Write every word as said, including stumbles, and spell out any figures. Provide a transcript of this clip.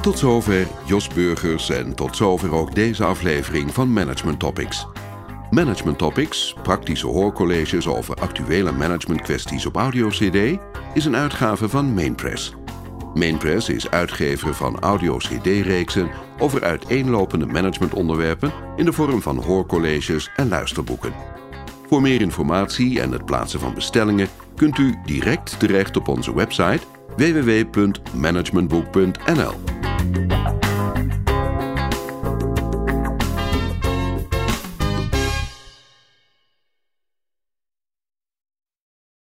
Tot zover Jos Burgers en tot zover ook deze aflevering van Management Topics. Management Topics, praktische hoorcolleges over actuele managementkwesties op audio-cd, is een uitgave van Mainpress. Mainpress is uitgever van audio-cd-reeksen over uiteenlopende managementonderwerpen in de vorm van hoorcolleges en luisterboeken. Voor meer informatie en het plaatsen van bestellingen kunt u direct terecht op onze website w w w punt managementboek punt n l.